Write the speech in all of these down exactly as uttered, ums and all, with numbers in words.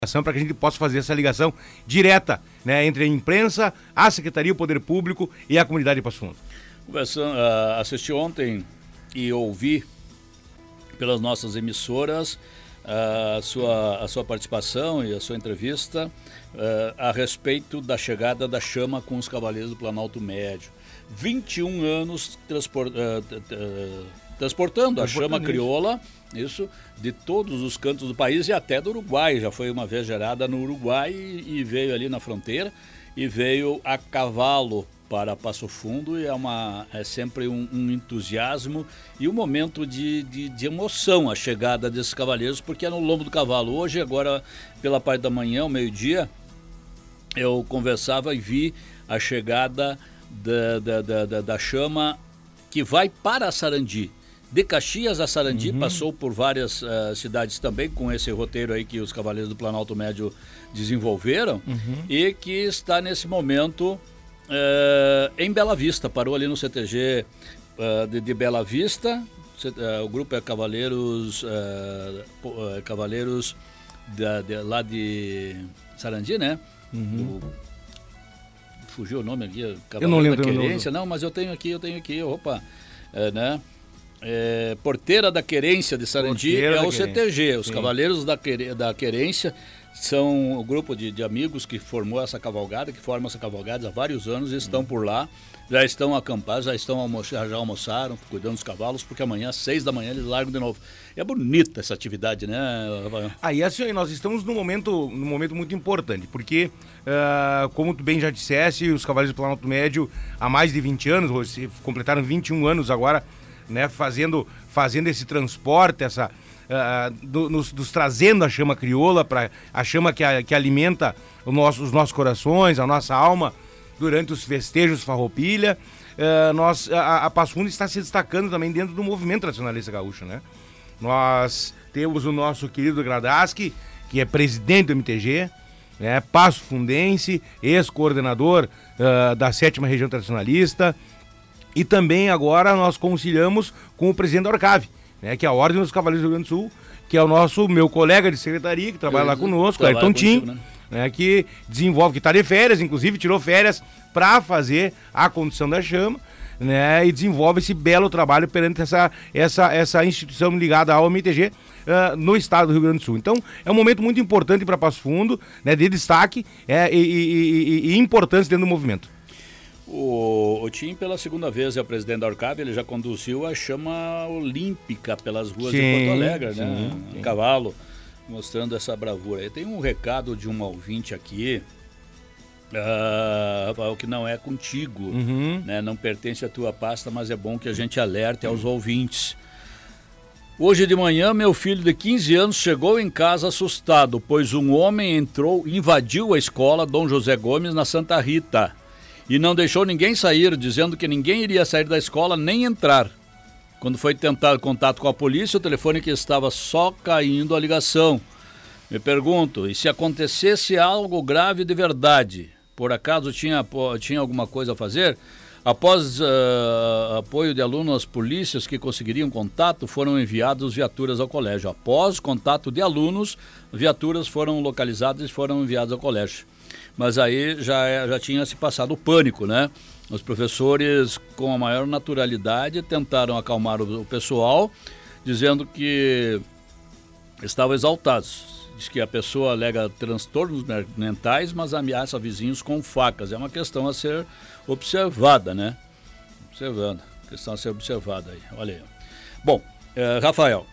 para que a gente possa fazer essa ligação direta, né, entre a imprensa, a Secretaria, o Poder Público e a comunidade de Passo Fundo. Conversando, uh, assisti ontem e ouvi pelas nossas emissoras uh, a, sua, a sua participação e a sua entrevista uh, a respeito da chegada da chama com os Cavaleiros do Planalto Médio. vinte e um anos transpor, uh, uh, transportando a chama crioula, isso, de todos os cantos do país e até do Uruguai. Já foi uma vez gerada no Uruguai e, e veio ali na fronteira e veio a cavalo para Passo Fundo, e é, uma, é sempre um, um entusiasmo e um momento de, de, de emoção a chegada desses cavaleiros, porque é no lombo do cavalo. Hoje, agora, pela parte da manhã, ao meio-dia, eu conversava e vi a chegada da, da, da, da, da chama que vai para Sarandi. De Caxias a Sarandi, uhum. Passou por várias uh, cidades também, com esse roteiro aí que os Cavaleiros do Planalto Médio desenvolveram, uhum. E que está nesse momento uh, em Bela Vista. Parou ali no C T G uh, de, de Bela Vista. Uh, o grupo é Cavaleiros, uh, uh, Cavaleiros da, de, lá de Sarandi, né? Uhum. Do, fugiu o nome aqui, Cavaleiro eu não lembro da Querência. Não, mas eu tenho aqui, eu tenho aqui, opa, uh, né? É, Porteira da Querência de Sarandi. Porteira é o C T G, os Sim. Cavaleiros da, da Querência são o grupo de, de amigos que formou essa cavalgada, que forma essa cavalgada há vários anos e estão hum. por lá, já estão acampados, já estão almo já almoçaram, cuidando dos cavalos, porque amanhã às seis da manhã eles largam de novo. É bonita essa atividade, né, Rafael? Aí, assim, nós estamos num momento, num momento muito importante, porque, uh, como tu bem já disseste, os Cavaleiros do Planalto Médio há mais de vinte anos, hoje completaram vinte e um anos agora, né, fazendo, fazendo esse transporte, essa, uh, do, nos, nos trazendo a chama crioula, pra, a chama que, a, que alimenta o nosso, os nossos corações, a nossa alma, durante os festejos Farroupilha. Uh, nós, a, a Passo Fundo está se destacando também dentro do movimento nacionalista gaúcho, né? Nós temos o nosso querido Gradaski, que é presidente do M T G, né, Passo Fundense, ex-coordenador uh, da sétima Região Tradicionalista. E também agora nós conciliamos com o presidente da Orcave, né, que é a Ordem dos Cavaleiros do Rio Grande do Sul, que é o nosso, meu colega de secretaria, que trabalha Eu, lá conosco, Ayrton Tim, né? Né, que desenvolve, que está de férias, inclusive tirou férias para fazer a condução da chama, né, e desenvolve esse belo trabalho perante essa, essa, essa instituição ligada ao M T G uh, no estado do Rio Grande do Sul. Então, é um momento muito importante para Passo Fundo, né, de destaque é, e, e, e, e importância dentro do movimento. O, o Tim, pela segunda vez, é o presidente da Orcave, ele já conduziu a chama olímpica pelas ruas sim, de Porto Alegre, sim, né? Sim. Um cavalo, mostrando essa bravura. Tem um recado de um ouvinte aqui, uh, Rafael, que não é contigo, uhum. né? Não pertence à tua pasta, mas é bom que a gente alerte aos uhum. ouvintes. Hoje de manhã, meu filho de quinze anos chegou em casa assustado, pois um homem entrou, invadiu a escola Dom José Gomes, na Santa Rita, e não deixou ninguém sair, dizendo que ninguém iria sair da escola nem entrar. Quando foi tentar contato com a polícia, o telefone que estava só caindo a ligação. Me pergunto, e se acontecesse algo grave de verdade? Por acaso tinha, tinha alguma coisa a fazer? Após uh, apoio de alunos às polícias que conseguiriam contato, foram enviadas viaturas ao colégio. Após contato de alunos, viaturas foram localizadas e foram enviadas ao colégio. Mas aí já, já tinha se passado o pânico, né? Os professores, com a maior naturalidade, tentaram acalmar o, o pessoal, dizendo que estavam exaltados. Diz que a pessoa alega transtornos mentais, mas ameaça vizinhos com facas. É uma questão a ser observada, né? Observando. Questão a ser observada aí. Olha aí. Bom, eh, Rafael,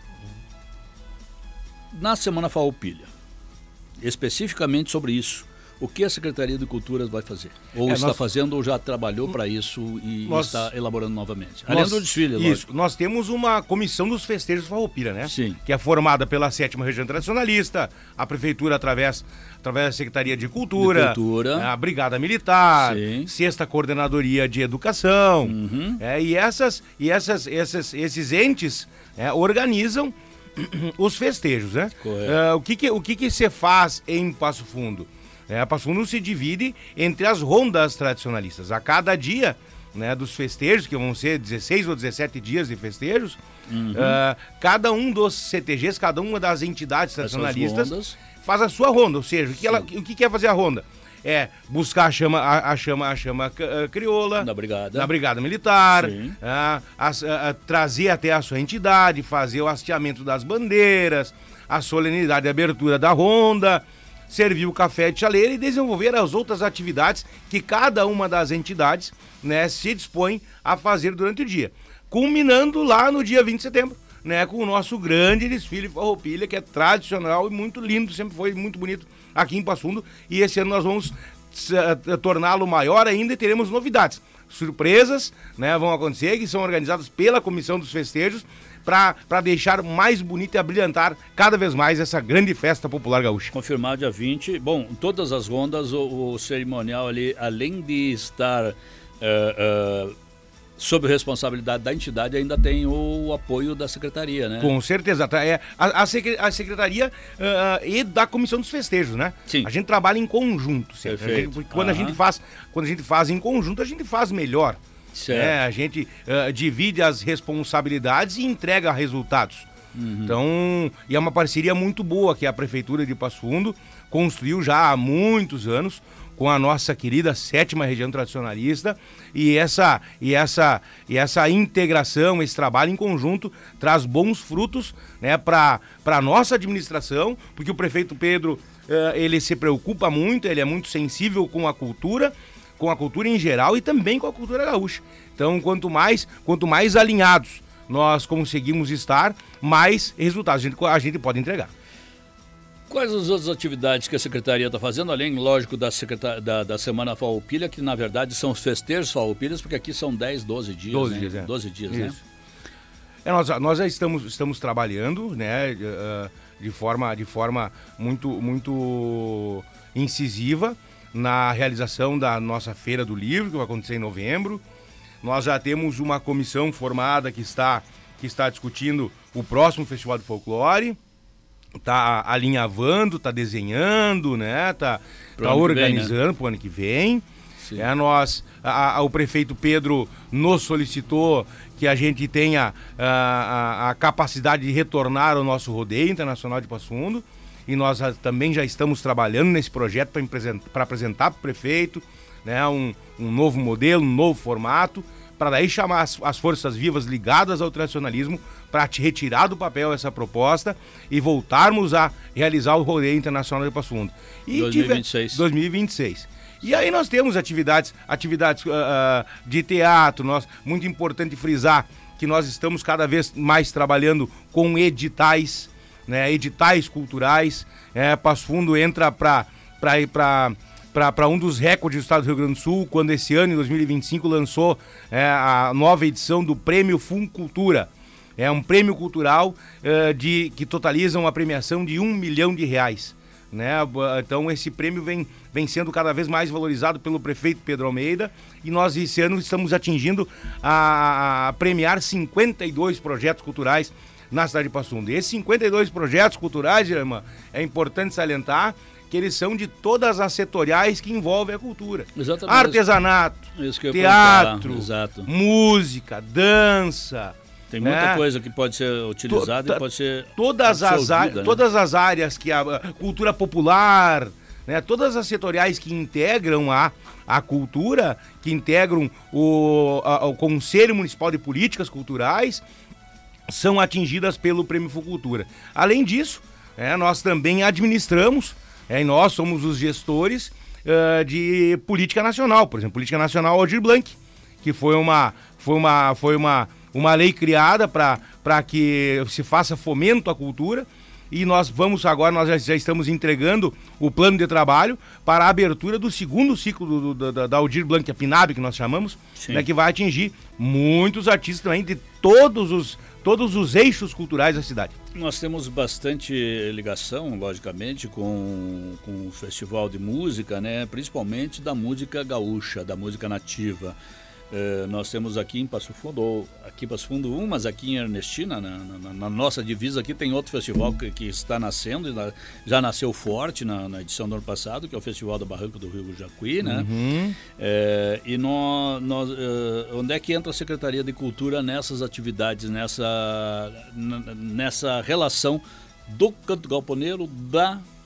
na Semana Farroupilha, especificamente sobre isso, o que a Secretaria de Cultura vai fazer? Ou é, está nós... fazendo ou já trabalhou para isso e nós... está elaborando novamente? Além nós... do desfile, Isso, lógico. Nós temos uma comissão dos festejos Farroupilha, né? Sim. Que é formada pela sétima Região Tradicionalista, a Prefeitura através, através da Secretaria de Cultura, de Cultura. A Brigada Militar, Sim. Sexta Coordenadoria de Educação, uhum. é, e, essas, e essas, essas, esses entes é, organizam os festejos, né? Uh, o que que, o que que se faz em Passo Fundo? É, a Passo Fundo se divide entre as rondas tradicionalistas. A cada dia, né, dos festejos, que vão ser dezesseis ou dezessete dias de festejos, uhum. uh, cada um dos C T Gs, cada uma das entidades tradicionalistas faz a sua ronda, ou seja, o que, ela, o que quer fazer a ronda? É buscar a chama, a, a chama, a chama crioula na brigada, na brigada militar, a, a, a, a, trazer até a sua entidade, fazer o hasteamento das bandeiras, a solenidade de abertura da ronda, servir o café de chaleira e desenvolver as outras atividades que cada uma das entidades, né, se dispõe a fazer durante o dia, culminando lá no dia vinte de setembro, né, com o nosso grande desfile Farroupilha, que é tradicional e muito lindo, sempre foi muito bonito aqui em Passo Fundo, e esse ano nós vamos uh, torná-lo maior ainda e teremos novidades. Surpresas, né, vão acontecer, que são organizadas pela Comissão dos Festejos, para deixar mais bonita e abrilhantar cada vez mais essa grande festa popular gaúcha. Confirmado dia vinte. Bom, todas as rondas, o, o cerimonial ali, além de estar... Uh, uh, sob responsabilidade da entidade, ainda tem o apoio da secretaria, né? Com certeza. É, a, a secretaria uh, e da Comissão dos Festejos, né? Sim. A gente trabalha em conjunto, certo? A gente, porque quando, uhum. a gente faz, quando a gente faz em conjunto, a gente faz melhor. Certo. Né? A gente uh, divide as responsabilidades e entrega resultados. Uhum. Então, e é uma parceria muito boa que a Prefeitura de Passo Fundo construiu já há muitos anos com a nossa querida sétima região tradicionalista, e essa, e essa, e essa integração, esse trabalho em conjunto traz bons frutos, né, para a nossa administração, porque o prefeito Pedro, uh, ele se preocupa muito, ele é muito sensível com a cultura, com a cultura em geral e também com a cultura gaúcha. Então, quanto mais, quanto mais alinhados nós conseguimos estar, mais resultados a gente, a gente pode entregar. Quais as outras atividades que a Secretaria está fazendo, além, lógico, da, secretar... da, da Semana Farroupilha, que na verdade são os festejos Farroupilhas, porque aqui são dez, doze dias, doze né? dias, é. doze dias, Isso. né? É, nós, nós já estamos, estamos trabalhando, né, de forma, de forma muito, muito incisiva na realização da nossa Feira do Livro, que vai acontecer em novembro. Nós já temos uma comissão formada que está, que está discutindo o próximo Festival de Folclore, está alinhavando, está desenhando, né? Está tá organizando para o ano que vem. É, nós, a, a, o prefeito Pedro nos solicitou que a gente tenha a, a, a capacidade de retornar ao nosso rodeio internacional de Passo Fundo, e nós a, também já estamos trabalhando nesse projeto para apresentar para o prefeito, né, um, um novo modelo, um novo formato, para daí chamar as, as forças vivas ligadas ao tradicionalismo para te retirar do papel essa proposta e voltarmos a realizar o rodeio internacional de Passo Fundo. E dois mil e vinte e seis. dois mil e vinte e seis. E aí nós temos atividades, atividades uh, uh, de teatro. Nós, muito importante frisar que nós estamos cada vez mais trabalhando com editais, né, editais culturais. É, Passo Fundo entra para para um dos recordes do estado do Rio Grande do Sul, quando esse ano, em dois mil e vinte e cinco, lançou é, a nova edição do Prêmio Funcultura. É um prêmio cultural uh, de, que totaliza uma premiação de um milhão de reais. Né? Então esse prêmio vem, vem sendo cada vez mais valorizado pelo prefeito Pedro Almeida, e nós esse ano estamos atingindo a, a premiar cinquenta e dois projetos culturais na cidade de Passo Fundo. E esses cinquenta e dois projetos culturais, irmã, é importante salientar que eles são de todas as setoriais que envolvem a cultura. Exatamente. Artesanato, Isso que eu teatro, Exato. música, dança. Tem muita né? coisa que pode ser utilizada to, e pode ser todas as, a, né? todas as áreas que a, a cultura popular, né? Todas as setoriais que integram a, a cultura, que integram o, a, o Conselho Municipal de Políticas Culturais, são atingidas pelo Prêmio Funcultura. Além disso, é, nós também administramos, é, e nós somos os gestores uh, de política nacional, por exemplo, Política Nacional Aldir Blanc, que foi uma, foi uma, foi uma uma lei criada para que se faça fomento à cultura, e nós vamos agora, nós já, já estamos entregando o plano de trabalho para a abertura do segundo ciclo do, do, da, da Aldir Blanc, a PNAB, que nós chamamos, né, que vai atingir muitos artistas também de todos os, todos os eixos culturais da cidade. Nós temos bastante ligação, logicamente, com, com o festival de música, né, principalmente da música gaúcha, da música nativa. Uh, nós temos aqui em Passo Fundo, ou aqui em Passo Fundo um, mas aqui em Ernestina, na, na, na nossa divisa aqui, tem outro festival que, que está nascendo, já nasceu forte na, na edição do ano passado, que é o Festival do Barranco do Rio Jacuí, né? Uhum. É, e nós, nós, uh, onde é que entra a Secretaria de Cultura nessas atividades, nessa, nessa relação do canto galponeiro, da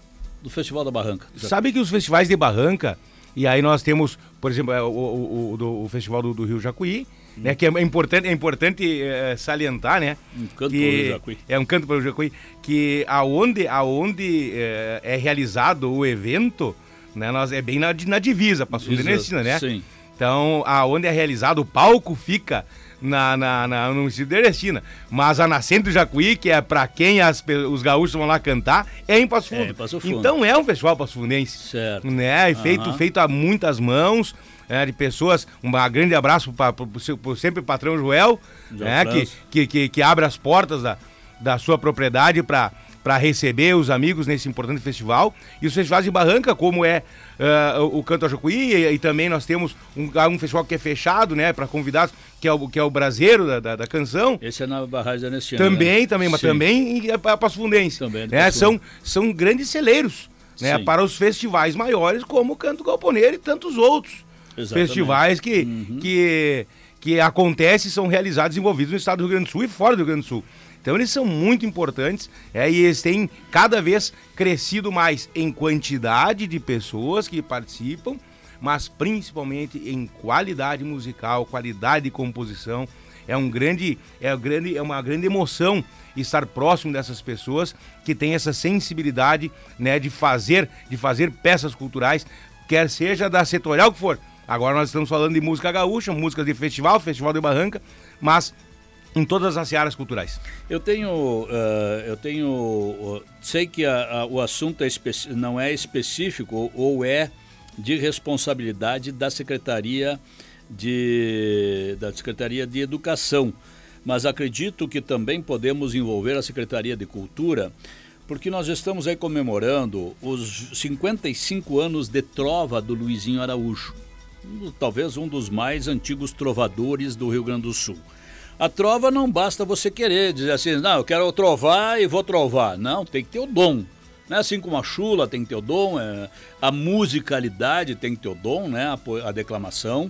do Festival da Barranca. Sabe que os festivais de Barranca, e aí nós temos, por exemplo, o, o, o, o Festival do, do Rio Jacuí, hum. né, que é importante, é importante é, salientar, né? Um canto que para o Rio Jacuí. É um canto para o Rio Jacuí, que aonde, aonde é, é realizado o evento, né, nós, é bem na, na divisa, Passo Fundo e Ernestina, né? Sim. Então, aonde é realizado, o palco fica na, na, na, no município de Ernestina. Mas a Nascente do Jacuí, que é para quem as, os gaúchos vão lá cantar, é em Passo Fundo. É em Passo Fundo. Então é um festival passofundense. Certo. Né? E feito, Uhum. feito a muitas mãos, é, de pessoas. Um grande abraço para o sempre patrão Joel, né? que, que, que, que abre as portas da, da sua propriedade para para receber os amigos nesse importante festival. E os festivais de Barranca, como é uh, o Canto ao Jacuí, e, e também nós temos um, um festival que é fechado, né, para convidados, que é o, que é o Braseiro da, da, da canção. Esse é na Barragem da Ernestina. Também, né? também, mas Sim. também é para Passo Fundense. Também né? são, são grandes celeiros, né, Sim. para os festivais maiores, como o Canto Galponeiro e tantos outros Exatamente. festivais que, uhum. que, que acontecem e são realizados e envolvidos no estado do Rio Grande do Sul e fora do Rio Grande do Sul. Então eles são muito importantes, é, e eles têm cada vez crescido mais em quantidade de pessoas que participam, mas principalmente em qualidade musical, qualidade de composição. É, um grande, é, grande, é uma grande emoção estar próximo dessas pessoas que têm essa sensibilidade, né, de fazer, de fazer peças culturais, quer seja da setorial que for. Agora nós estamos falando de música gaúcha, músicas de festival, Festival de Barranca, mas em todas as áreas culturais. Eu tenho, uh, eu tenho, uh, sei que a, a, o assunto é especi- não é específico ou, ou é de responsabilidade da Secretaria de, da Secretaria de Educação, mas acredito que também podemos envolver a Secretaria de Cultura, porque nós estamos aí comemorando os cinquenta e cinco anos de trova do Luizinho Araújo, talvez um dos mais antigos trovadores do Rio Grande do Sul. A trova não basta você querer dizer assim, não, eu quero trovar e vou trovar. Não, tem que ter o dom. Né? Assim como a chula tem que ter o dom, é, a musicalidade tem que ter o dom, né? a, a declamação.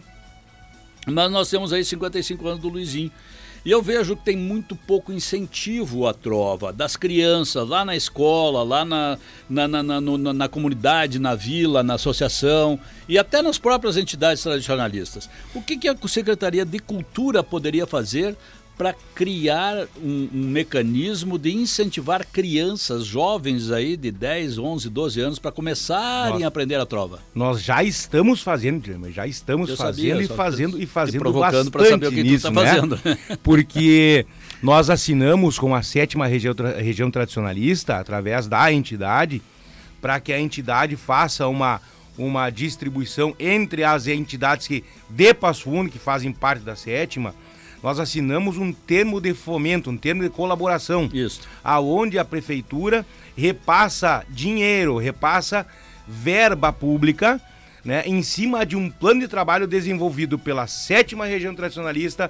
Mas nós temos aí cinquenta e cinco anos do Luizinho. E eu vejo que tem muito pouco incentivo à trova, das crianças, lá na escola, lá na, na, na, na, na, na comunidade, na vila, na associação e até nas próprias entidades tradicionalistas. O que, que a Secretaria de Cultura poderia fazer para criar um, um mecanismo de incentivar crianças, jovens aí de dez, onze, doze anos para começarem Nós, a aprender a trova? Nós já estamos fazendo, já estamos Eu fazendo sabia, e fazendo e fazendo provocando para saber o que nisso, tu está fazendo. Né? Porque nós assinamos com a sétima região, região tradicionalista, através da entidade, para que a entidade faça uma, uma distribuição entre as entidades que, de Passo Fundo, que fazem parte da sétima. Nós assinamos um termo de fomento, um termo de colaboração, Isso. aonde a prefeitura repassa dinheiro, repassa verba pública, né, em cima de um plano de trabalho desenvolvido pela sétima região tradicionalista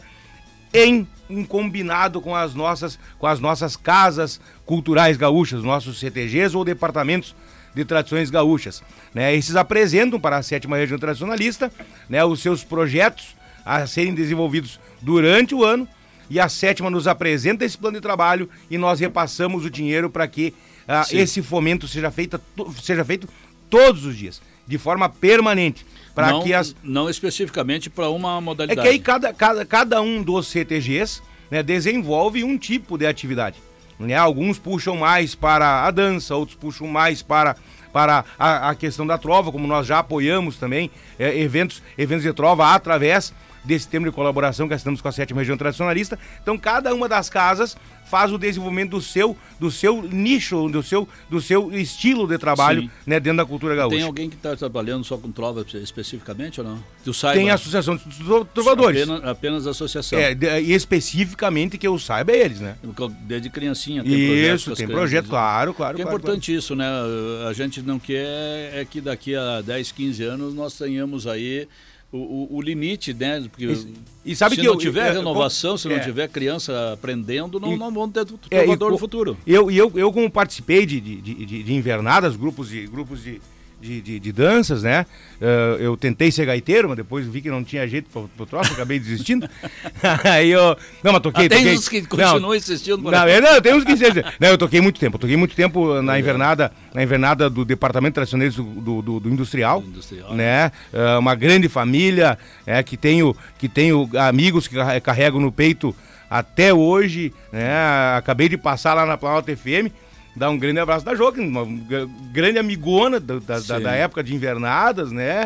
em um combinado com as nossas, com as nossas casas culturais gaúchas, nossos C T Gs ou departamentos de tradições gaúchas. Né, esses apresentam para a sétima região tradicionalista, né, os seus projetos a serem desenvolvidos durante o ano, e a sétima nos apresenta esse plano de trabalho e nós repassamos o dinheiro para que uh, esse fomento seja feito, seja feito todos os dias, de forma permanente. Para que as... Não especificamente para uma modalidade. É que aí cada, cada, cada um dos C T Gs, né, desenvolve um tipo de atividade. Né? Alguns puxam mais para a dança, outros puxam mais para... para a, a questão da trova, como nós já apoiamos também, é, eventos, eventos de trova através desse termo de colaboração que assinamos com a sétima região tradicionalista. Então, cada uma das casas faz o desenvolvimento do seu, do seu nicho, do seu, do seu estilo de trabalho, né, dentro da cultura gaúcha. Tem alguém que está trabalhando só com trova especificamente ou não? Tu saiba? Tem a Associação dos Trovadores. Apenas, apenas a associação. É, de, e especificamente que eu saiba é eles, né? Desde criancinha tem Isso, tem projeto, crianças. claro, claro. Que é claro, importante claro. isso, né? A gente não quer é que daqui a dez, quinze anos nós tenhamos aí o, o, o limite, né? Porque e, e sabe se que não eu, tiver eu, renovação, eu, se não é, tiver criança aprendendo, não, e, não vão ter trovador é, no futuro. Eu, eu, eu como participei de, de, de, de invernadas, grupos de, grupos de, de, de, de danças, né? Uh, eu tentei ser gaiteiro, mas depois vi que não tinha jeito pro, pro troço, acabei desistindo. Aí eu... Não, mas toquei, ah, tem toquei... uns que continuam insistindo. Não, não, não, tem uns que insistem. Não, eu toquei muito tempo. Eu toquei muito tempo na invernada, na invernada do Departamento Tradicional do, do, do Industrial, do industrial, né? Uh, uma grande família, é, que tenho, que tenho amigos que carrego no peito até hoje, né? Acabei de passar lá na Planalto F M. Dar um grande abraço da Joca, uma grande amigona da, da, da época de invernadas, né?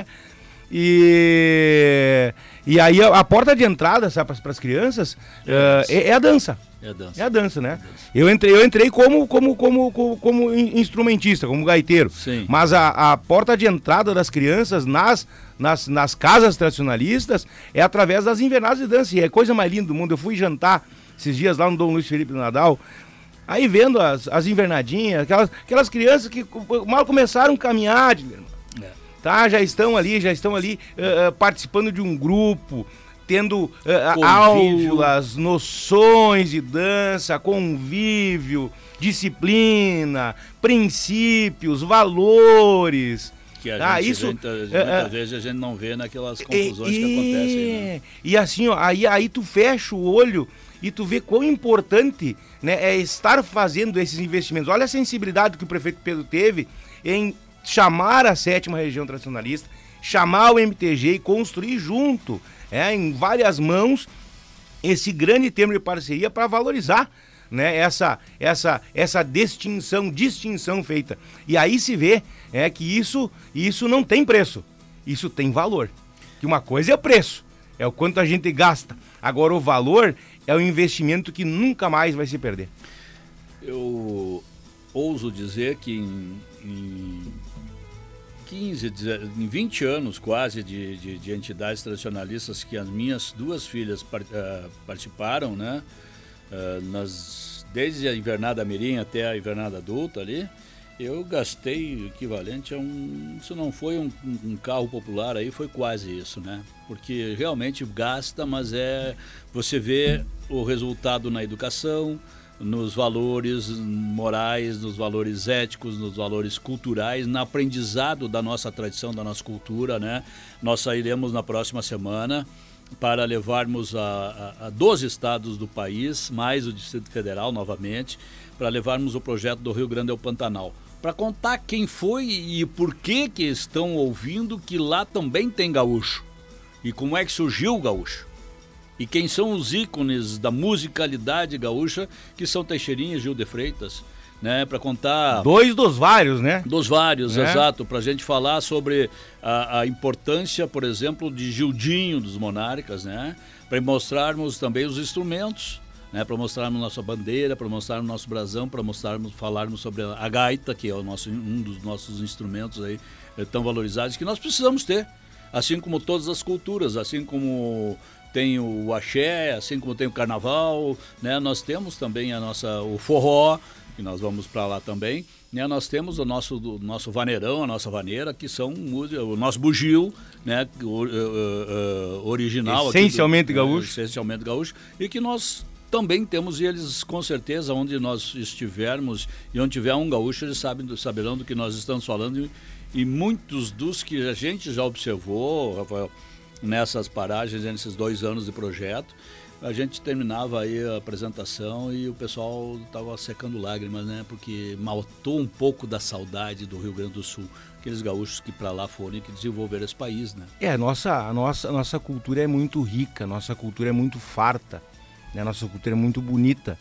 E, e aí a, a porta de entrada para as crianças é, uh, é, é a dança. É a dança. É a dança, né? É a dança. Eu entrei, eu entrei como, como, como, como, como instrumentista, como gaiteiro. Sim. Mas a, a porta de entrada das crianças nas, nas, nas casas tradicionalistas é através das invernadas de dança. E é a coisa mais linda do mundo. Eu fui jantar esses dias lá no Dom Luiz Felipe do Nadal. Aí vendo as, as invernadinhas, aquelas, aquelas crianças que mal começaram a caminhar, é. tá? Já estão ali, já estão ali uh, uh, participando de um grupo, tendo uh, aulas, noções de dança, convívio, disciplina, princípios, valores. Que a ah, gente isso, vê, muitas, uh, muitas uh, vezes a gente não vê naquelas confusões e, que acontecem. Né? E assim, ó, aí, aí tu fecha o olho e tu vê quão importante, né, é estar fazendo esses investimentos. Olha a sensibilidade que o prefeito Pedro teve em chamar a sétima região tradicionalista, chamar o M T G e construir junto, é, em várias mãos, esse grande termo de parceria para valorizar, né, essa, essa, essa distinção, distinção feita. E aí se vê é, que isso, isso não tem preço, isso tem valor. Que uma coisa é o preço, é o quanto a gente gasta. Agora o valor é um investimento que nunca mais vai se perder. Eu ouso dizer que em, em quinze, em vinte anos quase de, de, de entidades tradicionalistas que as minhas duas filhas part, uh, participaram, né? Uh, nas, desde a invernada mirim até a invernada adulta ali, eu gastei o equivalente a um, se não foi um, um carro popular aí, foi quase isso, né? Porque realmente gasta, mas é, você vê o resultado na educação, nos valores morais, nos valores éticos, nos valores culturais, no aprendizado da nossa tradição, da nossa cultura, né? Nós sairemos na próxima semana para levarmos a, a, a doze estados do país, mais o Distrito Federal novamente, para levarmos o projeto do Rio Grande ao Pantanal. Para contar quem foi e por que que estão ouvindo que lá também tem gaúcho. E como é que surgiu o gaúcho. E quem são os ícones da musicalidade gaúcha, que são Teixeirinha e Gil de Freitas, né? Para contar... Dois dos vários, né? Dos vários, é. Exato. Para a gente falar sobre a, a importância, por exemplo, de Gildinho dos Monarcas, né? Para mostrarmos também os instrumentos, né, para mostrarmos nossa bandeira, para mostrarmos nosso brasão, para mostrarmos, falarmos sobre a gaita, que é o nosso, um dos nossos instrumentos aí, é, tão valorizados, que nós precisamos ter, assim como todas as culturas, assim como tem o axé, assim como tem o carnaval, né, nós temos também a nossa, o forró, que nós vamos para lá também, né, nós temos o nosso, o nosso vaneirão, a nossa vaneira, que são o nosso bugio, né, o, o, o, original. Essencialmente aqui do, gaúcho. É, essencialmente gaúcho, e que nós também temos, e eles com certeza, onde nós estivermos e onde tiver um gaúcho, eles sabem, saberão do que nós estamos falando, e, e muitos dos que a gente já observou, Rafael, nessas paragens, nesses dois anos de projeto, a gente terminava aí a apresentação e o pessoal estava secando lágrimas, né? Porque matou um pouco da saudade do Rio Grande do Sul, aqueles gaúchos que para lá foram e que desenvolveram esse país, né? É, a nossa, a nossa, a nossa cultura é muito rica, a nossa cultura é muito farta, né? A nossa cultura é muito bonita.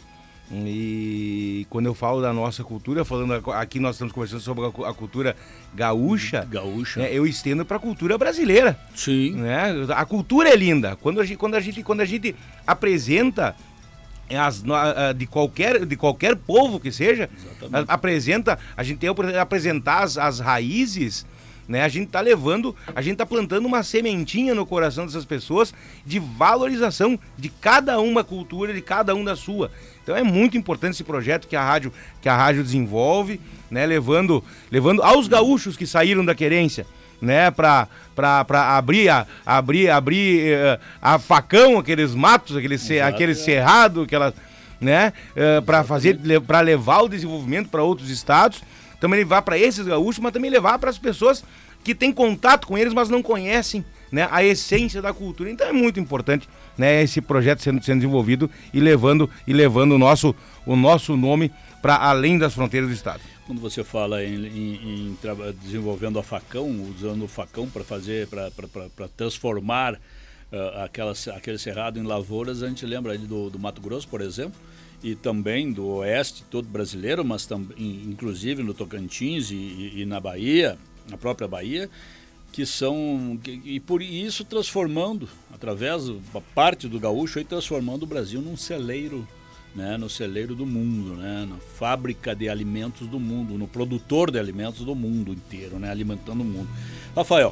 E quando eu falo da nossa cultura, falando aqui, nós estamos conversando sobre a cultura gaúcha, gaúcha. Né, eu estendo para a cultura brasileira. Sim. Né? A cultura é linda. Quando a gente, quando a gente, quando a gente apresenta as, de, qualquer, de qualquer povo que seja, a, apresenta, a gente tem que apresentar as, as raízes, né? A gente está levando, a gente está plantando uma sementinha no coração dessas pessoas de valorização de cada uma cultura, de cada um da sua. Então é muito importante esse projeto que a rádio, que a rádio desenvolve, né? Levando, levando aos gaúchos que saíram da querência, né? Para para abrir a abrir abrir uh, a facão aqueles matos, aquele ce, aquele cerrado, aquela, né? Uh, para fazer, para levar o desenvolvimento para outros estados. também levar para esses gaúchos, mas também levar para as pessoas que têm contato com eles, mas não conhecem, né, a essência da cultura. Então é muito importante, né, esse projeto sendo, sendo desenvolvido e levando, e levando o, nosso, o nosso nome para além das fronteiras do estado. Quando você fala em, em, em desenvolvendo a facão, usando o facão para fazer, para transformar uh, aquela, aquele cerrado em lavouras, a gente lembra ali do, do Mato Grosso, por exemplo, e também do oeste todo brasileiro, mas tam, inclusive no Tocantins e, e, e na Bahia, na própria Bahia, que são, que, e por isso transformando, através da parte do gaúcho, aí transformando o Brasil num celeiro, né, no celeiro do mundo, né, na fábrica de alimentos do mundo, no produtor de alimentos do mundo inteiro, né, alimentando o mundo. Rafael,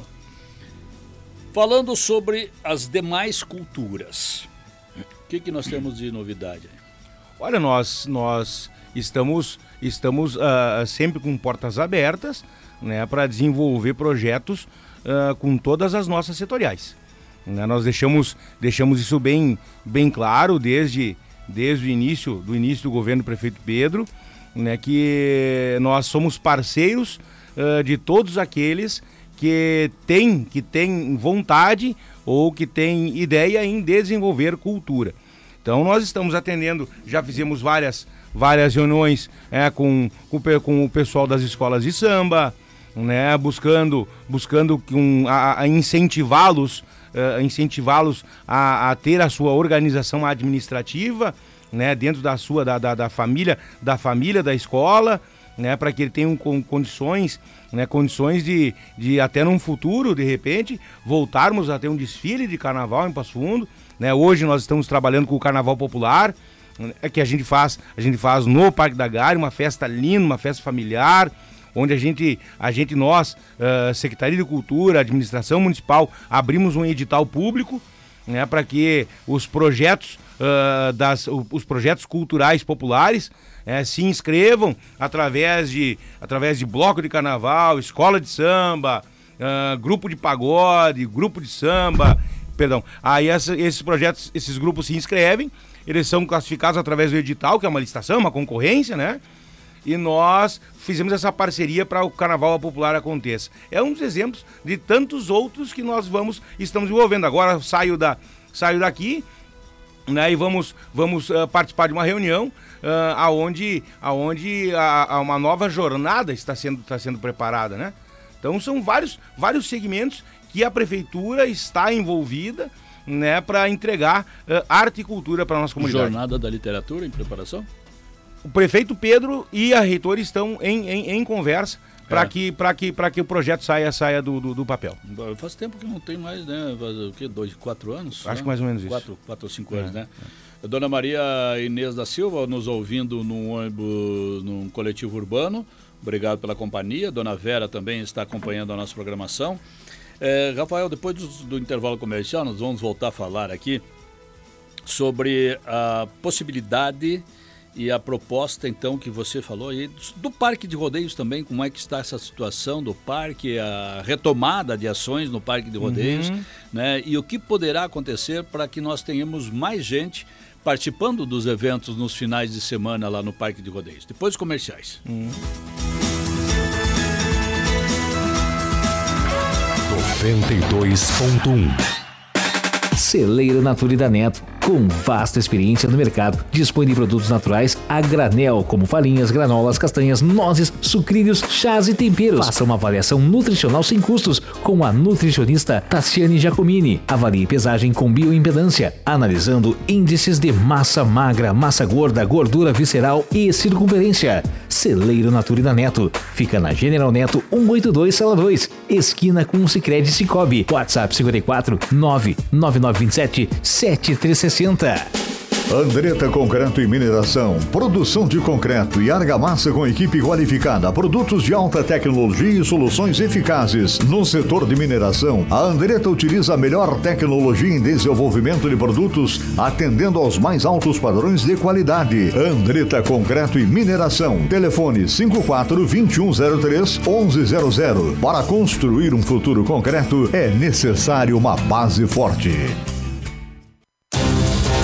falando sobre as demais culturas, o que, que nós temos de novidade aí? Olha, nós, nós estamos, estamos uh, sempre com portas abertas, né, para desenvolver projetos uh, com todas as nossas setoriais. Né, nós deixamos, deixamos isso bem, bem claro desde, desde o início do, início do governo do prefeito Pedro, né, que nós somos parceiros uh, de todos aqueles que têm, que têm vontade ou que têm ideia em desenvolver cultura. Então nós estamos atendendo, já fizemos várias, várias reuniões é, com, com, com o pessoal das escolas de samba, né, buscando, buscando um, a, a incentivá-los, uh, incentivá-los a, a ter a sua organização administrativa, né, dentro da sua, da, da, da família, da família da escola, né, para que ele tenha com, condições, né, condições de, de até num futuro, de repente, voltarmos a ter um desfile de carnaval em Passo Fundo. Né, hoje nós estamos trabalhando com o Carnaval Popular, né, que a gente faz, a gente faz no Parque da Gare, uma festa linda, uma festa familiar, onde a gente, a gente nós, uh, Secretaria de Cultura, Administração Municipal, abrimos um edital público, né, para que os projetos, uh, das, os projetos culturais populares uh, se inscrevam através de, através de bloco de carnaval, escola de samba, uh, grupo de pagode, grupo de samba. Perdão, aí essa, esses projetos, esses grupos se inscrevem, eles são classificados através do edital, que é uma licitação, uma concorrência, né? E nós fizemos essa parceria para o Carnaval Popular aconteça. É um dos exemplos de tantos outros que nós vamos, estamos desenvolvendo. Agora saio, da, saio daqui, né, e vamos, vamos uh, participar de uma reunião uh, aonde, aonde a, a uma nova jornada está sendo, está sendo preparada, né? Então são vários, vários segmentos que a prefeitura está envolvida, né, para entregar uh, arte e cultura para a nossa comunidade. Jornada da literatura em preparação? O prefeito Pedro e a reitora estão em, em, em conversa para é. que, para que, para que o projeto saia, saia do, do, do papel. Faz tempo que não tem mais, né? Faz o quê? Dois, quatro anos? Acho né? que mais ou menos isso. Quatro, quatro ou cinco é. anos, né? É. Dona Maria Inês da Silva nos ouvindo num ônibus, num coletivo urbano. Obrigado pela companhia. Dona Vera também está acompanhando a nossa programação. É, Rafael, depois do, do intervalo comercial, nós vamos voltar a falar aqui sobre a possibilidade e a proposta, então, que você falou aí, do Parque de Rodeios também, como é que está essa situação do parque, a retomada de ações no Parque de Rodeios, uhum. né? E o que poderá acontecer para que nós tenhamos mais gente participando dos eventos nos finais de semana lá no Parque de Rodeios. Depois dos comerciais. Uhum. noventa e dois ponto um Celeiro Naturida Neto, com vasta experiência no mercado, dispõe de produtos naturais a granel, como farinhas, granolas, castanhas, nozes, sucrilhos, chás e temperos. Faça uma avaliação nutricional sem custos com a nutricionista Tassiane Giacomini. Avalie pesagem com bioimpedância, analisando índices de massa magra, massa gorda, gordura visceral e circunferência. Celeiro Naturida Neto, fica na General Neto cento e oitenta e dois, sala dois, esquina com o Sicredi Cicobi. WhatsApp cinquenta e quatro, nove nove nove dois sete, sete três seis zero. Andretta Concreto e Mineração, produção de concreto e argamassa com equipe qualificada, produtos de alta tecnologia e soluções eficazes. No setor de mineração, a Andretta utiliza a melhor tecnologia em desenvolvimento de produtos, atendendo aos mais altos padrões de qualidade. Andretta Concreto e Mineração, telefone cinco quatro, dois um zero três, um um zero zero. Para construir um futuro concreto, é necessário uma base forte.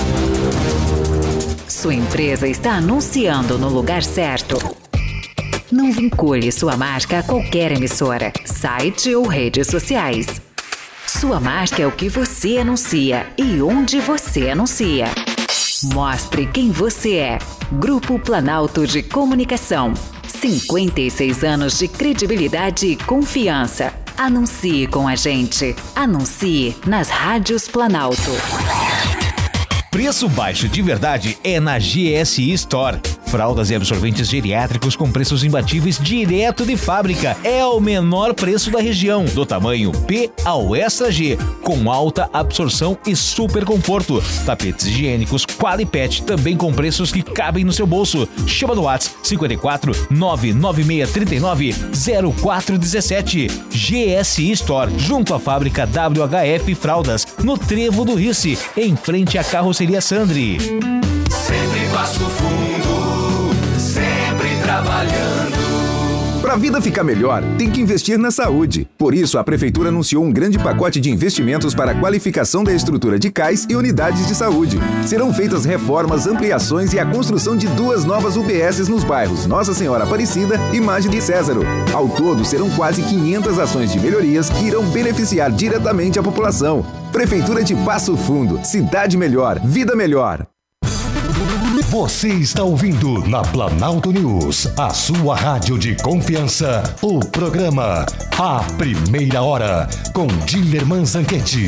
Sua empresa está anunciando no lugar certo. Não vincule sua marca a qualquer emissora, site ou redes sociais. Sua marca é o que você anuncia e onde você anuncia. Mostre quem você é. Grupo Planalto de Comunicação. cinquenta e seis anos de credibilidade e confiança. Anuncie com a gente. Anuncie nas Rádios Planalto. Preço baixo de verdade é na G S I Store. Fraldas e absorventes geriátricos com preços imbatíveis direto de fábrica. É o menor preço da região, do tamanho P ao Extra G, com alta absorção e super conforto. Tapetes higiênicos Qualipet, também com preços que cabem no seu bolso. Chama no WhatsApp cinco quatro nove nove seis três nove zero quatro um sete. G S I Store, junto à fábrica W H F Fraldas, no Trevo do Rice, em frente à carroceria Sandri. Sempre Passo Fundo, sempre trabalhando. Para a vida ficar melhor, tem que investir na saúde. Por isso, a Prefeitura anunciou um grande pacote de investimentos para a qualificação da estrutura de C A Is e unidades de saúde. Serão feitas reformas, ampliações e a construção de duas novas U B Ss nos bairros Nossa Senhora Aparecida e Magem de Césaro. Ao todo, serão quase quinhentas ações de melhorias que irão beneficiar diretamente a população. Prefeitura de Passo Fundo, cidade melhor, vida melhor. Você está ouvindo na Planalto News, a sua rádio de confiança, o programa A Primeira Hora, com Dilerman Zanquetti.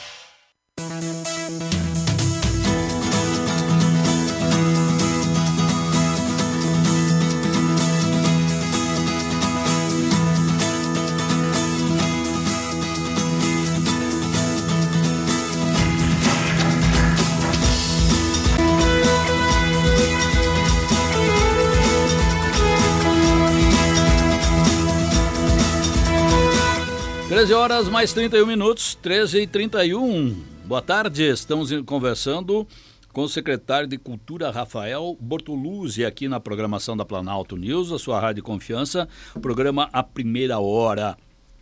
treze horas mais trinta e um minutos, treze e trinta e um. Boa tarde, estamos conversando com o secretário de Cultura, Rafael Bortoluzzi, aqui na programação da Planalto News, a sua rádio de confiança, programa A Primeira Hora.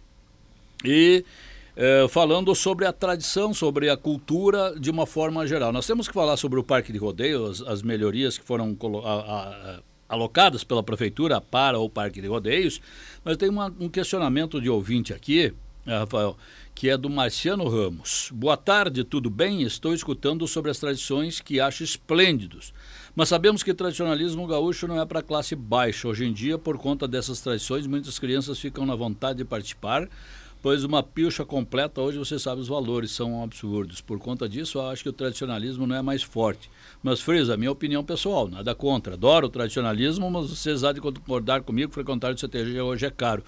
E eh, falando sobre a tradição, sobre a cultura de uma forma geral. Nós temos que falar sobre o Parque de Rodeio, as, as melhorias que foram a, a, alocadas pela Prefeitura para o Parque de Rodeios, mas tem uma, um questionamento de ouvinte aqui, Rafael, que é do Marciano Ramos. Boa tarde, tudo bem? Estou escutando sobre as tradições que acho esplêndidos. Mas sabemos que tradicionalismo gaúcho não é para classe baixa. Hoje em dia, por conta dessas tradições, muitas crianças ficam na vontade de participar, pois uma pilcha completa, hoje você sabe os valores, são absurdos. Por conta disso, eu acho que o tradicionalismo não é mais forte. Mas, Frisa, minha opinião pessoal, nada contra. Adoro o tradicionalismo, mas vocês há de concordar comigo, frequentar o C T G hoje é caro.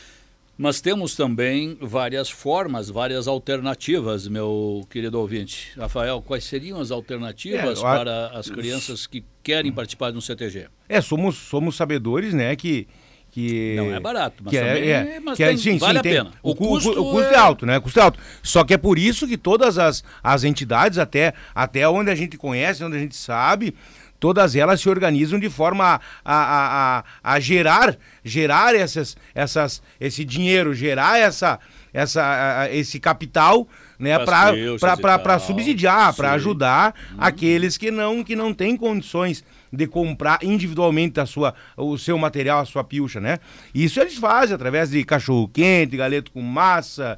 Mas temos também várias formas, várias alternativas, meu querido ouvinte. Rafael, quais seriam as alternativas é, para as crianças que querem participar de um C T G? É, somos, somos sabedores, né, que... Que, não é barato, mas que também é, é, mas que tem, é, sim, vale sim, a tem, pena. O, o, custo, o, o custo é... é alto, né? O custo é alto. Só que é por isso que todas as, as entidades, até, até onde a gente conhece, onde a gente sabe, todas elas se organizam de forma a, a, a, a gerar, gerar essas, essas, esse dinheiro, gerar essa, essa, a, esse capital, né, para subsidiar, para ajudar hum. aqueles que não, que não têm condições de comprar individualmente a sua, o seu material, a sua pilcha, né? Isso eles fazem através de cachorro-quente, galeto com massa,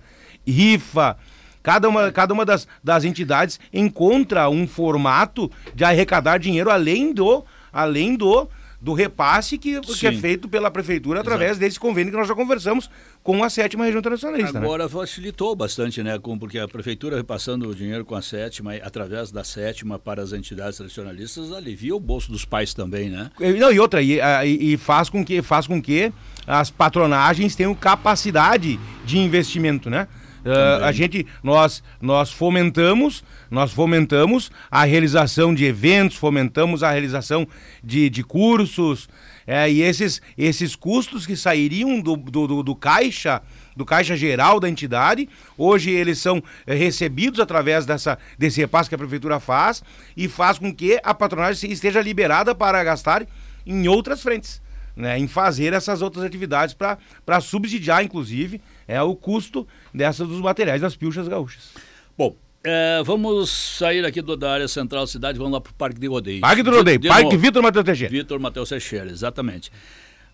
rifa. Cada uma, cada uma das, das entidades encontra um formato de arrecadar dinheiro além do, além do, do repasse que, que é feito pela Prefeitura através Exato. desse convênio que nós já conversamos com a sétima região tradicionalista. Agora né? facilitou bastante, né? Com, porque a Prefeitura repassando o dinheiro com a sétima, através da sétima para as entidades tradicionalistas, alivia o bolso dos pais também, né? Não, e outra, e, e, e faz, com que, faz com que as patronagens tenham capacidade de investimento, né? Uh, a gente, nós, nós fomentamos, nós fomentamos a realização de eventos, fomentamos a realização de, de cursos, é, e esses, esses custos que sairiam do, do, do, do caixa, do caixa geral da entidade, hoje eles são é, recebidos através dessa, desse repasse que a Prefeitura faz e faz com que a patronagem esteja liberada para gastar em outras frentes. Né, em fazer essas outras atividades para subsidiar, inclusive, é, o custo dessas dos materiais das pilchas gaúchas. Bom, é, vamos sair aqui do, da área central da cidade, vamos lá para o Parque de Rodeio. Parque de Rodeio, de, de Parque Vitor Matheus Teixeira. Vitor Matheus Teixeira, exatamente.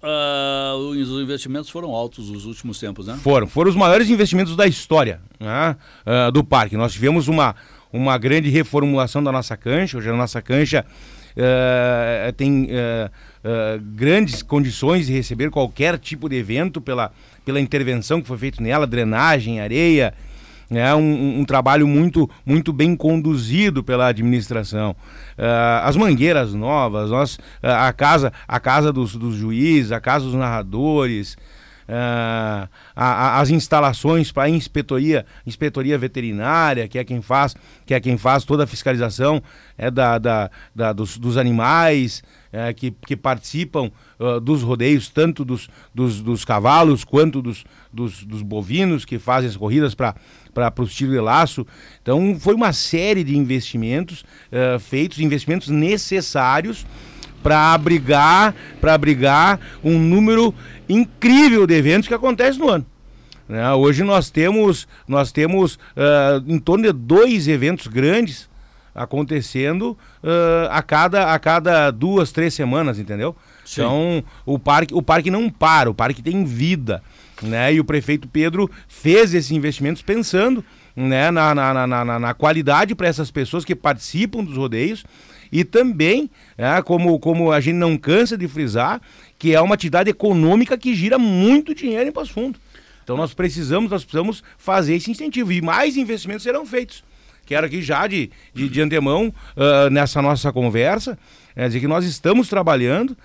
uh, os investimentos foram altos nos últimos tempos, né? Foram, foram os maiores investimentos da história, né, uh, do parque. Nós tivemos uma, uma grande reformulação da nossa cancha. Hoje a nossa cancha uh, tem uh, uh, grandes condições de receber qualquer tipo de evento pela, pela intervenção que foi feita nela, drenagem, areia. É um, um trabalho muito, muito bem conduzido pela administração. Uh, as mangueiras novas, nós, uh, a casa, a casa dos, dos juízes, a casa dos narradores, uh, a, a, as instalações para a inspetoria, inspetoria veterinária, que é quem faz, que é quem faz toda a fiscalização é da, da, da, dos, dos animais é, que, que participam uh, dos rodeios, tanto dos, dos, dos cavalos quanto dos, dos, dos bovinos que fazem as corridas para para os tiros de laço. Então foi uma série de investimentos uh, feitos, investimentos necessários para abrigar, para abrigar um número incrível de eventos que acontecem no ano. Né? Hoje nós temos, nós temos uh, em torno de dois eventos grandes acontecendo uh, a, cada, a cada duas, três semanas, entendeu? Sim. Então o parque, o parque não para, o parque tem vida. Né? E o prefeito Pedro fez esses investimentos pensando, né, na, na, na, na, na qualidade para essas pessoas que participam dos rodeios e também, né, como, como a gente não cansa de frisar, que é uma atividade econômica que gira muito dinheiro em Passo Fundo. Então nós precisamos, nós precisamos fazer esse incentivo e mais investimentos serão feitos. Quero aqui já de, de, de antemão, uh, nessa nossa conversa, é dizer que nós estamos trabalhando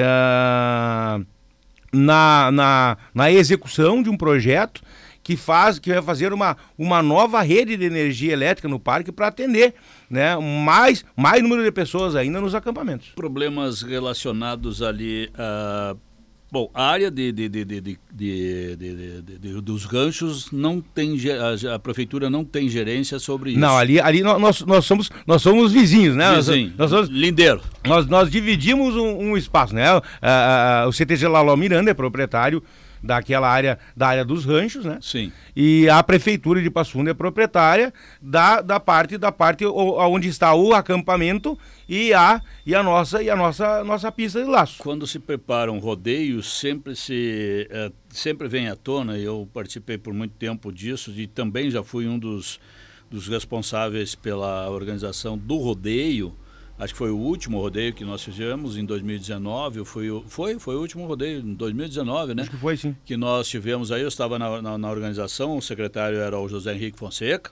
uh, Na, na, na execução de um projeto que, faz, que vai fazer uma, uma nova rede de energia elétrica no parque para atender, né, mais, mais número de pessoas ainda nos acampamentos. Problemas relacionados ali a... Bom, a área de, de, de, de, de, de, de, de, de, dos ranchos não tem, a, a prefeitura não tem gerência sobre isso. Não, ali, ali nós, nós, somos, nós somos vizinhos, né? Vizinho, nós, nós somos, lindeiro. Nós, nós dividimos um, um espaço, né? Uh, uh, o C T G Laló Miranda é proprietário daquela área, da área dos ranchos, né? Sim. E a prefeitura de Passo Fundo é proprietária da, da parte, da parte onde está o acampamento e a, e a, nossa, e a nossa, nossa pista de laço. Quando se prepara um rodeio, sempre, se, é, sempre vem à tona, e eu participei por muito tempo disso, e também já fui um dos, dos responsáveis pela organização do rodeio. Acho que foi o último rodeio que nós fizemos em dois mil e dezenove, foi, foi, foi o último rodeio em dois mil e dezenove, né? Acho que foi, sim. Que nós tivemos aí, eu estava na, na, na organização, o secretário era o José Henrique Fonseca,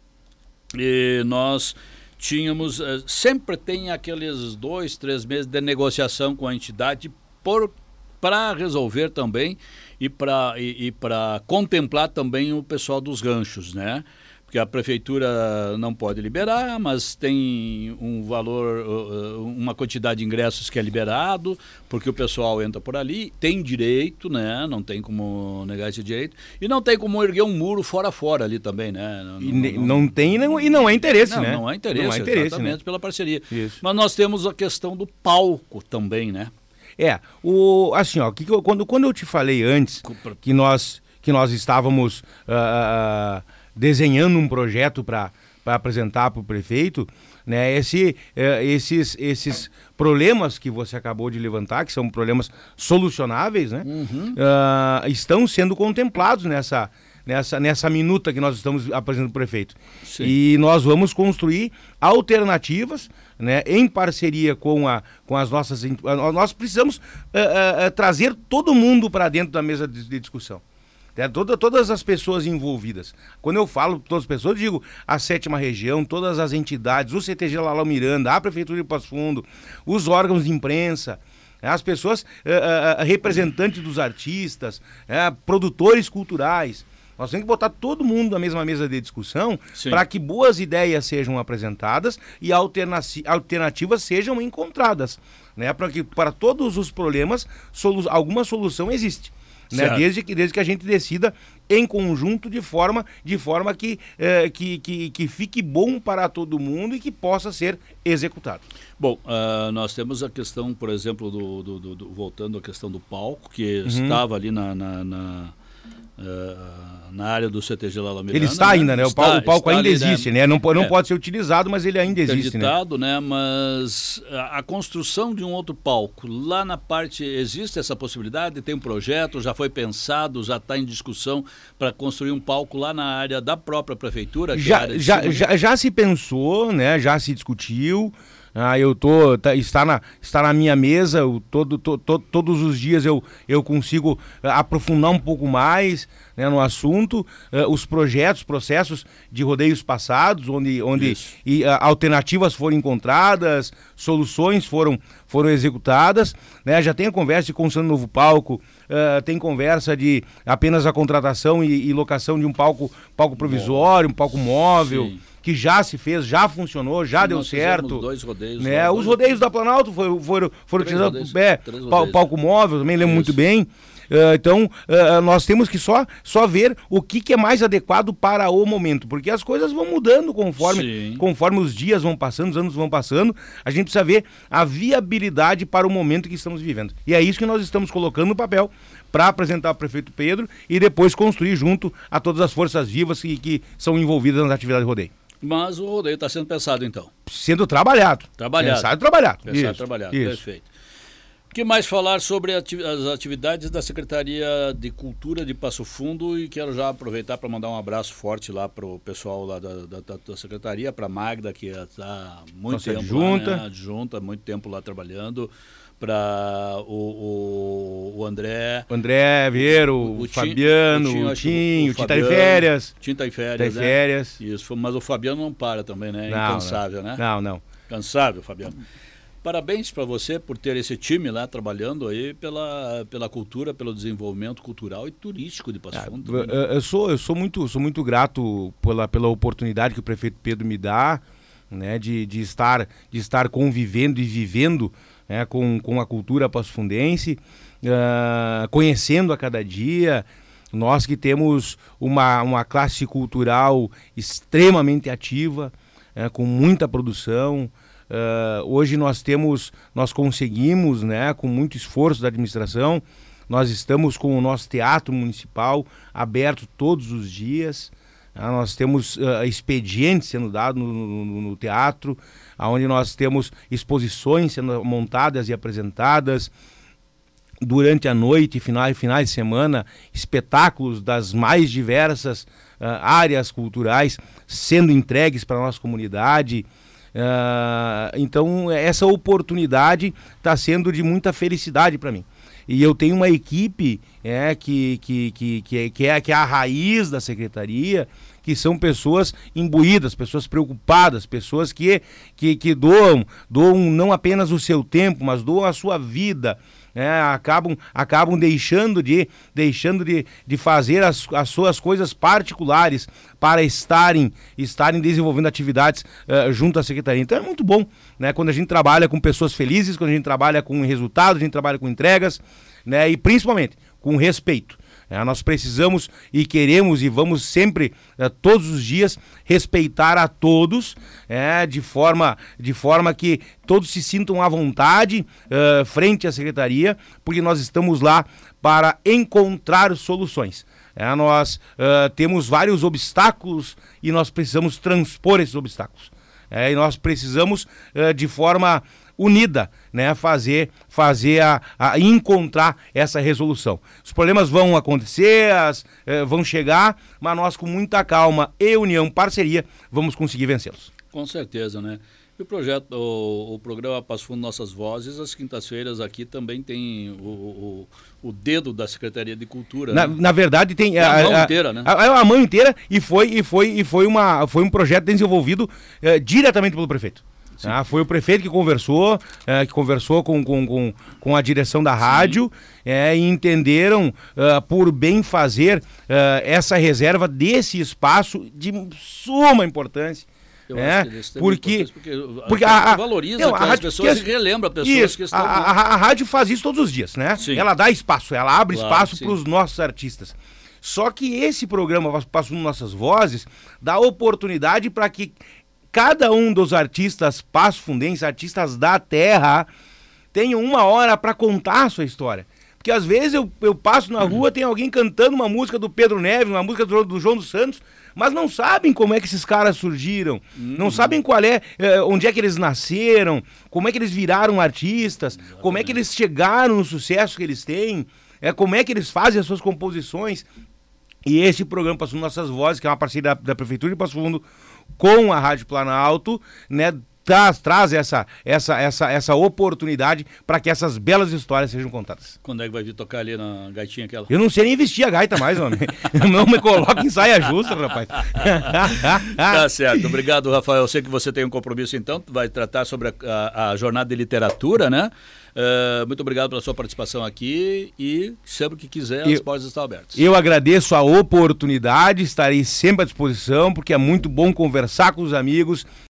e nós tínhamos, sempre tem aqueles dois, três meses de negociação com a entidade para resolver também e para e, e para contemplar também o pessoal dos ranchos, né? Porque a prefeitura não pode liberar, mas tem um valor, uma quantidade de ingressos que é liberado, porque o pessoal entra por ali, tem direito, né? Não tem como negar esse direito, e não tem como erguer um muro fora a fora ali também, né? Não, e não, não, não tem não, e não é interesse, não, né? Não há interesse, não há interesse, exatamente, né? Pela parceria. Isso. Mas nós temos a questão do palco também, né? É, o, assim, ó, que, que eu, quando, quando eu te falei antes que nós, que nós estávamos... Uh, desenhando um projeto para apresentar para o prefeito, né, esse, eh, esses, esses problemas que você acabou de levantar, que são problemas solucionáveis, né, uhum. uh, estão sendo contemplados nessa, nessa, nessa minuta que nós estamos apresentando para o prefeito. Sim. E nós vamos construir alternativas, né, em parceria com, a, com as nossas... Nós precisamos uh, uh, trazer todo mundo para dentro da mesa de, de discussão. É, toda, todas as pessoas envolvidas. Quando eu falo todas as pessoas, eu digo a sétima região, todas as entidades, o C T G Laló Miranda, a Prefeitura de Passo Fundo, os órgãos de imprensa, as pessoas, uh, uh, representantes dos artistas, uh, produtores culturais. Nós temos que botar todo mundo na mesma mesa de discussão para que boas ideias sejam apresentadas e alternativas sejam encontradas, né? Para que para todos os problemas solu- alguma solução existe. Né? Desde, que, desde que a gente decida em conjunto de forma, de forma que, eh, que, que, que fique bom para todo mundo e que possa ser executado. Bom, uh, nós temos a questão, por exemplo, do, do, do, do voltando à questão do palco, que uhum. estava ali na, na, na, uh, na área do C T G Lala Miranda. Ele está ainda, né? O está, palco, o palco ainda ali, existe, né? né? Não, não é. pode ser utilizado, mas ele ainda existe, né? né? Mas a, a construção de um outro palco, lá na parte, existe essa possibilidade? Tem um projeto, já foi pensado, já está em discussão para construir um palco lá na área da própria prefeitura? Já, é já, já, já se pensou, né? Já se discutiu. Ah, eu tô, tá, está, na, está na minha mesa, eu, todo, to, to, todos os dias eu, eu consigo uh, aprofundar um pouco mais, né, no assunto, uh, os projetos, processos de rodeios passados, onde, onde e, uh, alternativas foram encontradas, soluções foram, foram executadas, né, já tem a conversa de construção de novo palco, uh, tem conversa de apenas a contratação e, e locação de um palco, palco provisório, um palco móvel. Sim. Que já se fez, já funcionou, já Sim, deu certo. Dois rodeios. Né? Os rodeios da Planalto foram, foram, foram utilizados, é, pal, palco móvel, também lembro Isso. muito bem. Uh, então, uh, nós temos que só, só ver o que, que é mais adequado para o momento, porque as coisas vão mudando conforme, conforme os dias vão passando, os anos vão passando. A gente precisa ver a viabilidade para o momento que estamos vivendo. E é isso que nós estamos colocando no papel para apresentar ao prefeito Pedro e depois construir junto a todas as forças vivas que, que são envolvidas nas atividades de rodeio. Mas o rodeio está sendo pensado, então. Sendo trabalhado. Trabalhado. Pensado e trabalhado. Pensado e trabalhado, isso. Perfeito. O que mais falar sobre ati- as atividades da Secretaria de Cultura de Passo Fundo? E quero já aproveitar para mandar um abraço forte lá para o pessoal lá da, da, da Secretaria, para a Magda, que está muito Nossa, tempo adjunta. lá, né? Adjunta, muito tempo lá trabalhando. Para o, o, o André. O André Vieira, o, o Fabiano, o Tim, o Tim está em férias. Tim está em férias, Tá em férias. Né? Isso, mas o Fabiano não para também, né? Não, Incansável, não. né? Não, não. Cansável, Fabiano. Parabéns para você por ter esse time lá trabalhando aí pela, pela cultura, pelo desenvolvimento cultural e turístico de Passo Fundo. Ah, eu, eu, sou, eu sou, muito, sou muito grato pela, pela oportunidade que o prefeito Pedro me dá, né, de, de, estar, de estar convivendo e vivendo, né, com, com a cultura passofundense, uh, conhecendo a cada dia. Nós que temos uma, uma classe cultural extremamente ativa, né, com muita produção. Uh, hoje nós temos, nós conseguimos, né, com muito esforço da administração, nós estamos com o nosso teatro municipal aberto todos os dias. Uh, nós temos uh, expedientes sendo dados no, no, no teatro, onde nós temos exposições sendo montadas e apresentadas. Durante a noite, final, finais de semana, espetáculos das mais diversas uh, áreas culturais sendo entregues para a nossa comunidade. Uh, então, essa oportunidade está sendo de muita felicidade para mim. E eu tenho uma equipe é, que, que, que, que, é, que, é, que é a raiz da secretaria, que são pessoas imbuídas, pessoas preocupadas, pessoas que, que, que doam, doam não apenas o seu tempo, mas doam a sua vida. É, acabam, acabam deixando de, deixando de, de fazer as, as suas coisas particulares para estarem, estarem desenvolvendo atividades uh, junto à secretaria. Então é muito bom, né, quando a gente trabalha com pessoas felizes, quando a gente trabalha com resultados, a gente trabalha com entregas, né, e principalmente com respeito. É, nós precisamos e queremos e vamos sempre, é, todos os dias, respeitar a todos, é, de, forma, de forma que todos se sintam à vontade é, frente à secretaria, porque nós estamos lá para encontrar soluções. É, nós é, temos vários obstáculos e nós precisamos transpor esses obstáculos. É, e nós precisamos, é, de forma unida, né, fazer, fazer a, a encontrar essa resolução. Os problemas vão acontecer, as, eh, vão chegar, mas nós com muita calma e união, parceria, vamos conseguir vencê-los. Com certeza, né? E o projeto, o, o programa Passo Fundo Nossas Vozes, às quintas-feiras aqui também tem o, o, o dedo da Secretaria de Cultura. Na, né? na verdade tem a, a, a mão a, inteira, né? A, a mão inteira e foi, e foi, e foi, uma, foi um projeto desenvolvido eh, diretamente pelo prefeito. Ah, foi o prefeito que conversou, é, que conversou com, com, com, com a direção da rádio, é, e entenderam uh, por bem fazer uh, essa reserva desse espaço de suma importância. Eu é, acho que eles têm porque, porque, porque a, a, valoriza não, a aquelas rádio, pessoas que, e relembra pessoas isso, que estão... A, a, a rádio faz isso todos os dias, né? Sim. Ela dá espaço, ela abre claro, espaço para os nossos artistas. Só que esse programa, Passando Nossas Vozes, dá oportunidade para que cada um dos artistas passofundenses, artistas da terra, tenham uma hora para contar a sua história. Porque às vezes eu, eu passo na rua, tem alguém cantando uma música do Pedro Neves, uma música do, do João dos Santos, mas não sabem como é que esses caras surgiram, uhum. não sabem qual é, é, onde é que eles nasceram, como é que eles viraram artistas, exatamente. Como é que eles chegaram no sucesso que eles têm, é, como é que eles fazem as suas composições. E esse programa Passo Fundo Nossas Vozes, que é uma parceria da, da Prefeitura de Passo Fundo com a Rádio Planalto, né, traz, traz essa, essa, essa, essa oportunidade para que essas belas histórias sejam contadas. Quando é que vai vir tocar ali na gaitinha aquela? Eu não sei nem vestir a gaita mais, homem. Não me coloca em saia justa, rapaz. Tá certo. Obrigado, Rafael. Eu sei que você tem um compromisso, então, vai tratar sobre a, a, a jornada de literatura, né? Uh, muito obrigado pela sua participação aqui e sempre que quiser, as portas estão abertas. Eu agradeço a oportunidade, estarei sempre à disposição, porque é muito bom conversar com os amigos